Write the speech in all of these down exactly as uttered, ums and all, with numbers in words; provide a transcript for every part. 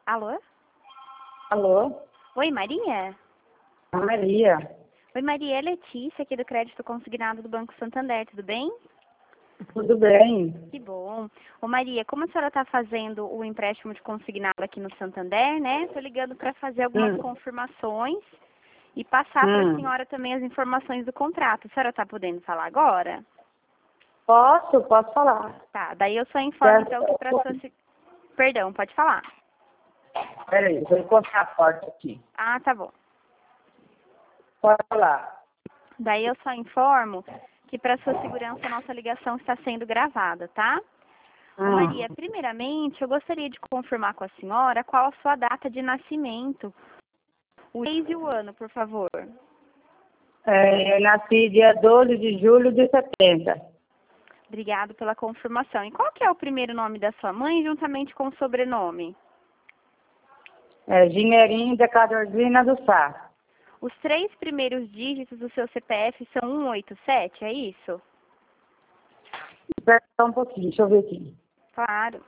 Alô? Alô? Oi, Maria? Maria. Oi, Maria, é Letícia, aqui do Crédito Consignado do Banco Santander, tudo bem? Tudo bem? Que bom. Ô, Maria, como a senhora está fazendo o empréstimo de consignado aqui no Santander, né? Estou ligando para fazer algumas Hum. confirmações e passar para a Hum. senhora também as informações do contrato. A senhora está podendo falar agora? Posso? Posso falar. Tá, daí eu só informo, Certo. então, que para sua... se- Perdão, pode falar. Peraí, vou encostar a porta aqui. Ah, tá bom. Pode falar. Daí eu só informo que para sua segurança a nossa ligação está sendo gravada, tá? Ô, Hum. Maria, primeiramente eu gostaria de confirmar com a senhora qual a sua data de nascimento. O mês e o ano, por favor. É, eu nasci dia doze de julho de setenta. Obrigado pela confirmação. E qual que é o primeiro nome da sua mãe, juntamente com o sobrenome? É, Ginheirinho de Cadorzina do Sá. Os três primeiros dígitos do seu C P F são cento e oitenta e sete, é isso? Espera só um pouquinho, deixa eu ver aqui. Claro.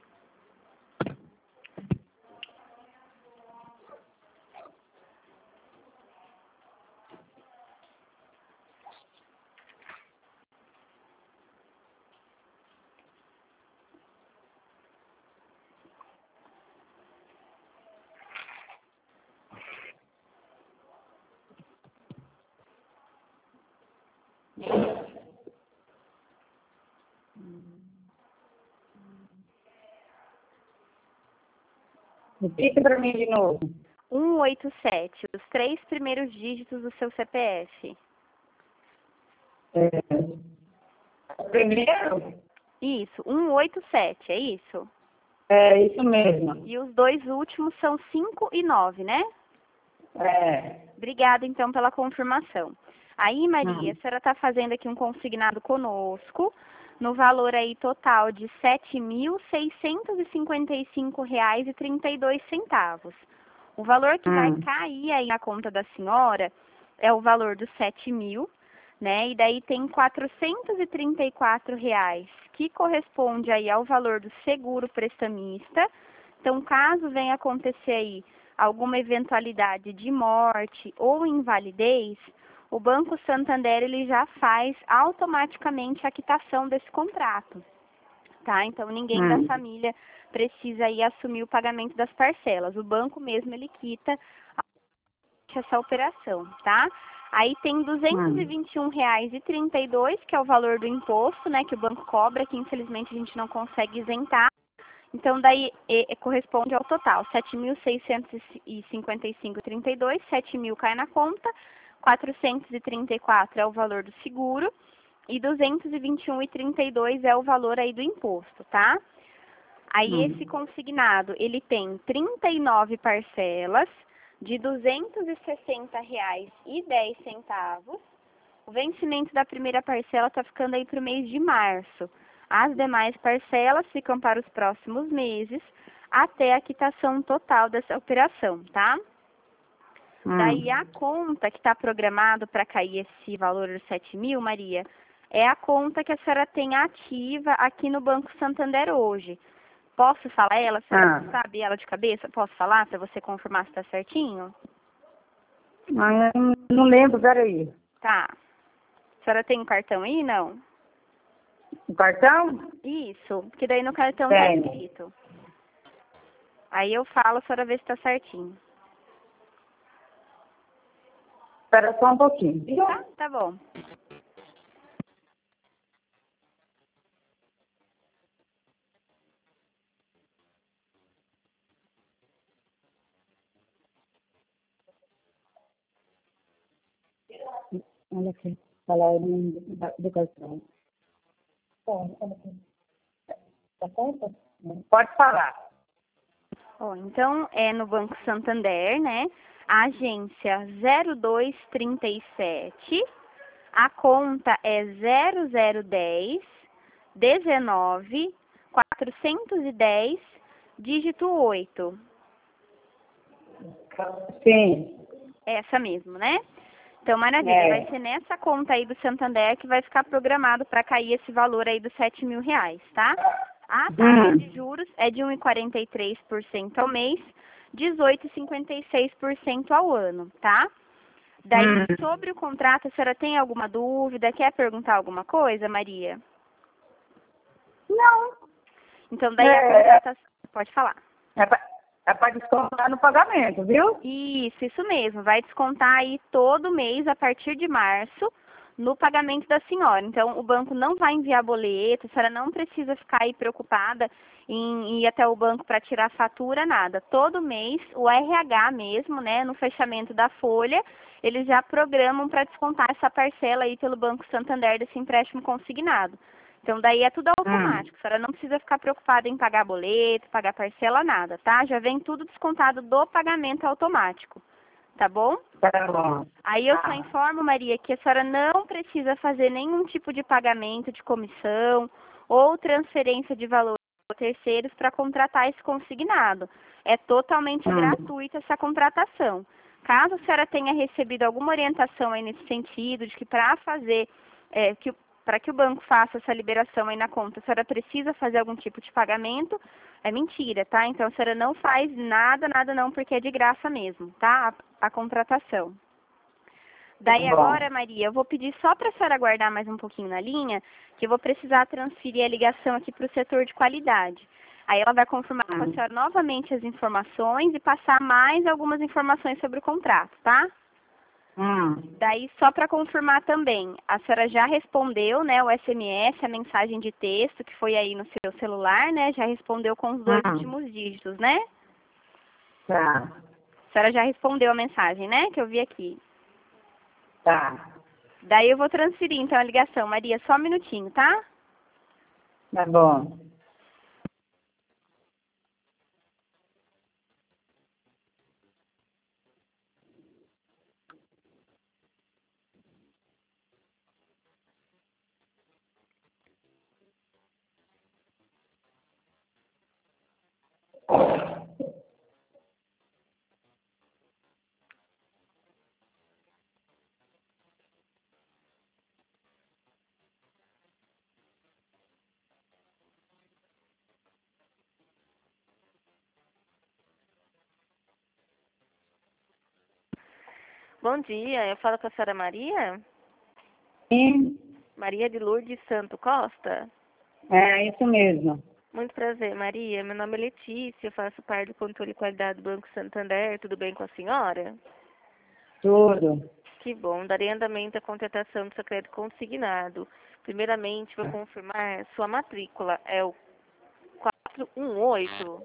Repita para mim de novo. cento e oitenta e sete, os três primeiros dígitos do seu C P F. É, primeiro? Isso, cento e oitenta e sete, é isso? É isso mesmo. E os dois últimos são cinco e nove, né? É. Obrigada, então, pela confirmação. Aí, Maria, Hum. a senhora está fazendo aqui um consignado conosco, no valor aí total de sete mil seiscentos e cinquenta e cinco reais e trinta e dois centavos. O valor que vai Hum. cair aí na conta da senhora é o valor dos sete mil, né? E daí tem quatrocentos e trinta e quatro reais, que corresponde aí ao valor do seguro prestamista. Então, caso venha acontecer aí alguma eventualidade de morte ou invalidez, o Banco Santander ele já faz automaticamente a quitação desse contrato, tá? Então ninguém da Hum. família precisa aí assumir o pagamento das parcelas. O banco mesmo ele quita essa operação, tá? Aí tem duzentos e vinte e um reais e trinta e dois, que é o valor do imposto, né, que o banco cobra, que infelizmente a gente não consegue isentar. Então, daí, é, é, corresponde ao total, sete mil seiscentos e cinquenta e cinco reais e trinta e dois centavos, sete mil cai na conta, quatrocentos e trinta e quatro reais é o valor do seguro, e duzentos e vinte e um reais e trinta e dois centavos é o valor aí do imposto, tá? Aí, Hum. esse consignado, ele tem trinta e nove parcelas de duzentos e sessenta reais e dez centavos. O vencimento da primeira parcela está ficando aí para o mês de março. As demais parcelas ficam para os próximos meses, até a quitação total dessa operação, tá? Hum. Daí a conta que está programado para cair esse valor de sete mil, Maria, é a conta que a senhora tem ativa aqui no Banco Santander hoje. Posso falar ela? A senhora Ah. sabe ela de cabeça? Posso falar para você confirmar se está certinho? Ah, eu não lembro, peraí. Tá. A senhora tem um cartão aí, não? O cartão? Isso, porque daí no cartão tá Tem. escrito. Aí eu falo, a senhora vê se tá certinho. Espera só um pouquinho. Tá? Tá bom. Olha aqui, falar o nome do do cartão. Tá certo? Pode falar. Ó, então, é no Banco Santander, né? A agência zero dois trinta e sete. A conta é zero zero dez dezenove quatrocentos e dez, dígito oito. Sim. Essa mesmo, né? Então, maravilha, É. vai ser nessa conta aí do Santander que vai ficar programado para cair esse valor aí dos sete mil reais, tá? A taxa Hum. de juros é de um vírgula quarenta e três por cento ao mês, dezoito vírgula cinquenta e seis por cento ao ano, tá? Daí, Hum. sobre o contrato, a senhora tem alguma dúvida? Quer perguntar alguma coisa, Maria? Não. Então, daí a É, contratação... Pode falar. é para é pra descontar no pagamento, viu? Isso, isso mesmo. Vai descontar aí todo mês, a partir de março, no pagamento da senhora. Então, o banco não vai enviar boleto, a senhora não precisa ficar aí preocupada em ir até o banco para tirar fatura, nada. Todo mês, o R H mesmo, né, no fechamento da folha, eles já programam para descontar essa parcela aí pelo Banco Santander desse empréstimo consignado. Então, daí é tudo automático. A senhora não precisa ficar preocupada em pagar boleto, pagar parcela, nada, tá? Já vem tudo descontado do pagamento automático, tá bom? Tá bom. Aí eu só Tá. informo, Maria, que a senhora não precisa fazer nenhum tipo de pagamento de comissão ou transferência de valor a terceiros para contratar esse consignado. É totalmente Hum. gratuita essa contratação. Caso a senhora tenha recebido alguma orientação aí nesse sentido, de que para fazer, é, que para que o banco faça essa liberação aí na conta, a senhora precisa fazer algum tipo de pagamento, é mentira, tá? Então a senhora não faz nada, nada não, porque é de graça mesmo, tá? A, a contratação. Daí Tá bom. agora, Maria, eu vou pedir só para a senhora aguardar mais um pouquinho na linha, que eu vou precisar transferir a ligação aqui para o setor de qualidade. Aí ela vai confirmar com a Hum. senhora novamente as informações e passar mais algumas informações sobre o contrato, tá? Hum. Daí, só para confirmar também, a senhora já respondeu, né, o S M S, a mensagem de texto que foi aí no seu celular, né? Já respondeu com os dois Hum. últimos dígitos, né? Tá. A senhora já respondeu a mensagem, né? Que eu vi aqui. Tá. Daí eu vou transferir, então, a ligação. Maria, só um minutinho, tá? Tá bom. Bom dia, eu falo com a senhora Maria? Sim. Maria de Lourdes Santo Costa? É isso mesmo. Muito prazer, Maria. Meu nome é Letícia, eu faço parte do controle de qualidade do Banco Santander. Tudo bem com a senhora? Tudo. Que bom. Darei andamento à contratação do seu crédito consignado. Primeiramente, vou confirmar sua matrícula. É o quatro um oito.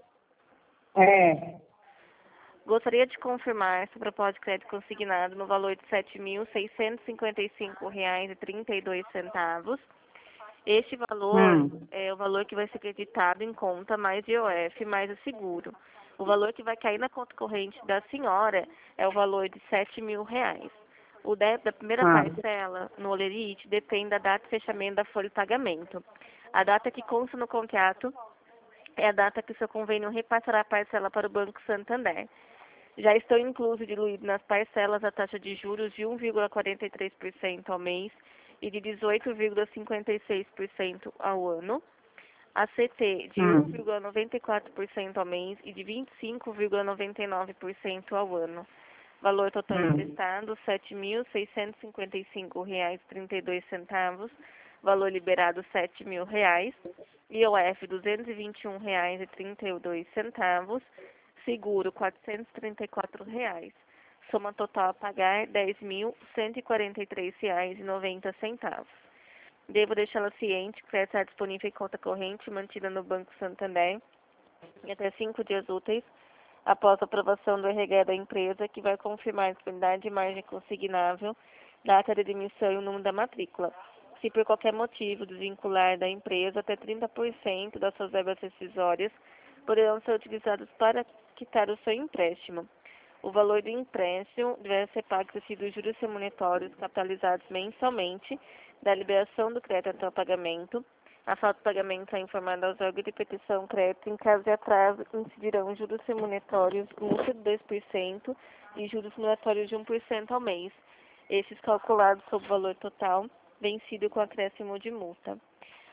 É. Gostaria de confirmar sua proposta de crédito consignado no valor de sete mil seiscentos e cinquenta e cinco reais e trinta e dois centavos. Este valor Hum. é o valor que vai ser creditado em conta mais I O F mais o seguro. O valor que vai cair na conta corrente da senhora é o valor de sete mil reais. O débito da primeira Ah. parcela no Olerite depende da data de fechamento da folha de pagamento. A data que consta no contrato é a data que o seu convênio repassará a parcela para o Banco Santander. Já estão inclusos diluídos nas parcelas a taxa de juros de um vírgula quarenta e três por cento ao mês e de dezoito vírgula cinquenta e seis por cento ao ano, a C T de Hum. um vírgula noventa e quatro por cento ao mês e de vinte e cinco vírgula noventa e nove por cento ao ano. Valor total Hum. emprestado, sete mil seiscentos e cinquenta e cinco reais e trinta e dois centavos. Valor liberado, sete mil reais. I O F, duzentos e vinte e um reais e trinta e dois centavos. Seguro, quatrocentos e trinta e quatro reais. Soma total a pagar, dez mil cento e quarenta e três reais e noventa centavos. Devo deixá-la ciente que vai estar disponível em conta corrente mantida no Banco Santander em até cinco dias úteis após a aprovação do R H da empresa, que vai confirmar a disponibilidade de margem consignável, data de demissão e o número da matrícula. Se por qualquer motivo desvincular da empresa, até trinta por cento das suas verbas rescisórias poderão ser utilizadas para quitar o seu empréstimo. O valor do empréstimo deve ser pago dos juros remuneratórios capitalizados mensalmente da liberação do crédito até o pagamento. A falta de pagamento é informada aos órgãos de petição crédito. Em caso de atraso, incidirão juros remuneratórios, multa de dois por cento e juros remuneratórios de um por cento ao mês. Esses calculados sobre o valor total, vencido com acréscimo de multa.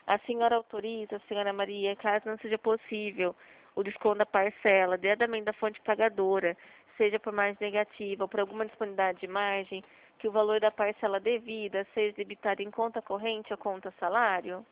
A senhora autoriza, senhora Maria, caso não seja possível o desconto da parcela diretamente da fonte pagadora, seja por margem negativa ou por alguma disponibilidade de margem, que o valor da parcela devida seja debitado em conta corrente ou conta salário?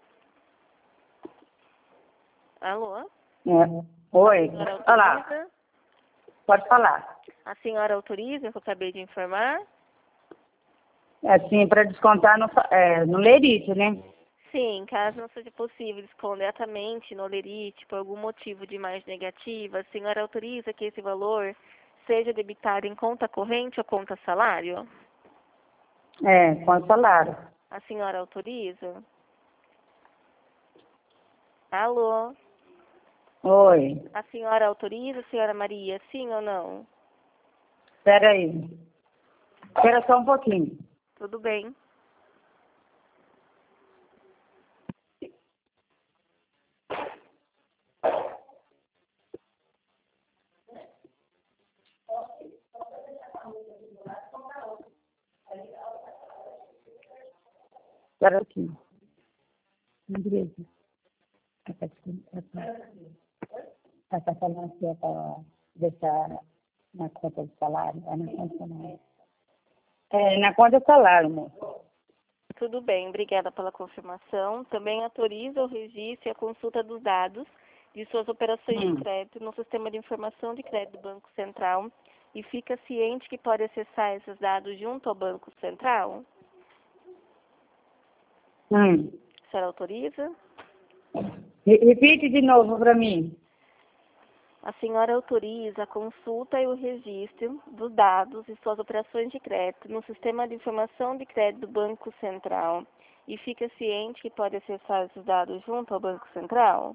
Alô? É. Oi. A senhora Olá. autoriza? Pode falar. A senhora autoriza, que eu acabei de informar? Assim, para descontar no, é, no lerite, né? Sim, caso não seja possível desconto diretamente no lerite por algum motivo de margem negativa, a senhora autoriza que esse valor seja debitado em conta corrente ou conta salário? É, com o salário. A senhora autoriza? Alô? Oi. A senhora autoriza, senhora Maria, sim ou não? Espera aí. Espera só um pouquinho. Tudo bem. Espera aqui. Andresa. Essa falando que é para deixar na conta do salário, é na conta do salário. É, na conta do salário, moço. Tudo bem, obrigada pela confirmação. Também autoriza o registro e a consulta dos dados de suas operações Hum. de crédito no sistema de informação de crédito do Banco Central e fica ciente que pode acessar esses dados junto ao Banco Central? Hum. A senhora autoriza? Re- Repite de novo para mim. A senhora autoriza a consulta e o registro dos dados e suas operações de crédito no sistema de informação de crédito do Banco Central e fica ciente que pode acessar esses dados junto ao Banco Central?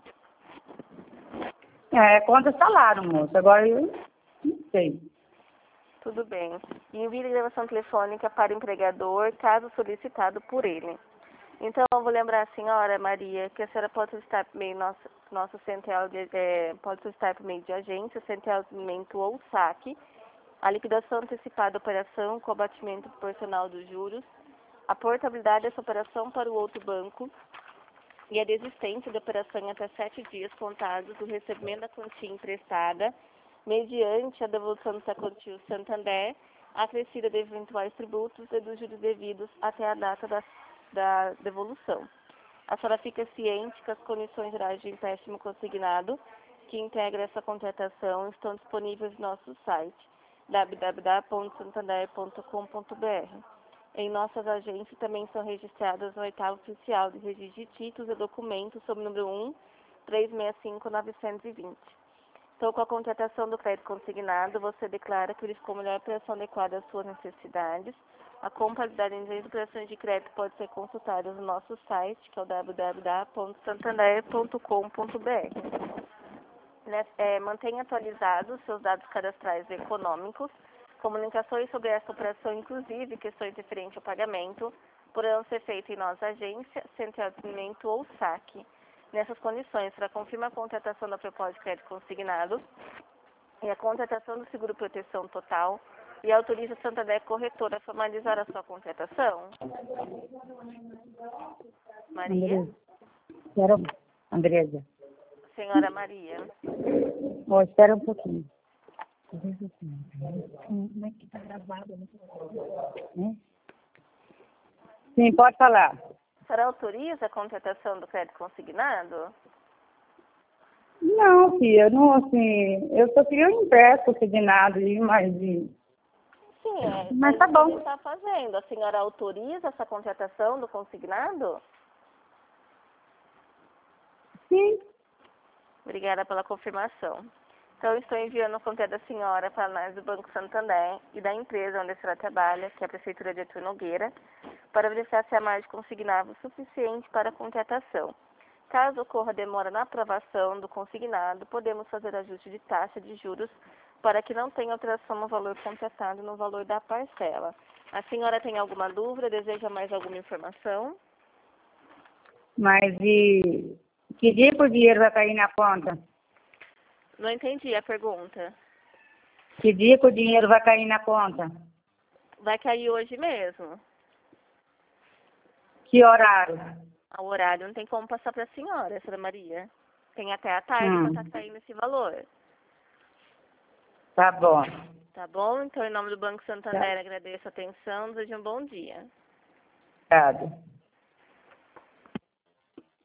É, conta do salário, moço. Agora eu não sei. Tudo bem. E envie gravação telefônica para o empregador, caso solicitado por ele. Então, eu vou lembrar a senhora, Maria, que a senhora pode solicitar por meio nosso, nosso central de, é, pode solicitar por meio de agência, central de alimento ou saque, a liquidação antecipada da operação com abatimento proporcional dos juros, a portabilidade dessa operação para o outro banco e a desistência da operação em até sete dias contados do recebimento da quantia emprestada, mediante a devolução dessa quantia ao Santander, acrescida de eventuais tributos e dos juros devidos até a data da, da devolução. A senhora fica ciente que as condições gerais de empréstimo consignado que integra essa contratação estão disponíveis no nosso site w w w ponto santander ponto com ponto b r. Em nossas agências também são registradas no oitavo oficial de registro de títulos e documentos sob o número um três seis cinco nove dois zero. Então, com a contratação do crédito consignado, você declara que ele ficou a melhor operação adequada às suas necessidades. A compatibilidade entre as operações de crédito pode ser consultada no nosso site, que é o w w w ponto santander ponto com ponto b r. É, mantenha atualizados seus dados cadastrais e econômicos. Comunicações sobre essa operação, inclusive questões referentes ao pagamento, poderão ser feitas em nossa agência, central de atendimento ou saque. Nessas condições, será confirma a contratação da proposta de crédito consignado e a contratação do seguro proteção total e autoriza a Santander Corretora a formalizar a sua contratação. Maria? Espera, Andresa. Senhora Maria. Oh, espera um pouquinho. Como é que está gravado? Né? Sim, pode falar. A senhora autoriza a contratação do crédito consignado? Não, filha, não, assim, eu só queria um empréstimo consignado e mais de... Sim, é. Mas é tá isso que a bom. gente está fazendo. A senhora autoriza essa contratação do consignado? Sim. Obrigada pela confirmação. Então, eu estou enviando o contato da senhora para a análise do Banco Santander e da empresa onde a senhora trabalha, que é a Prefeitura de Artur Nogueira, para verificar se a margem consignável é suficiente para a contratação. Caso ocorra demora na aprovação do consignado, podemos fazer ajuste de taxa de juros para que não tenha alteração no valor contratado no valor da parcela. A senhora tem alguma dúvida? Deseja mais alguma informação? Mas e que dia que o dinheiro vai cair na conta? Não entendi a pergunta. Que dia que o dinheiro vai cair na conta? Vai cair hoje mesmo? Que horário? O horário não tem como passar para a senhora, senhora Maria. Tem até a tarde Hum. para estar saindo esse valor. Tá bom. Tá bom? Então, em nome do Banco Santander, Tá. agradeço a atenção. Desejo um bom dia. Obrigada.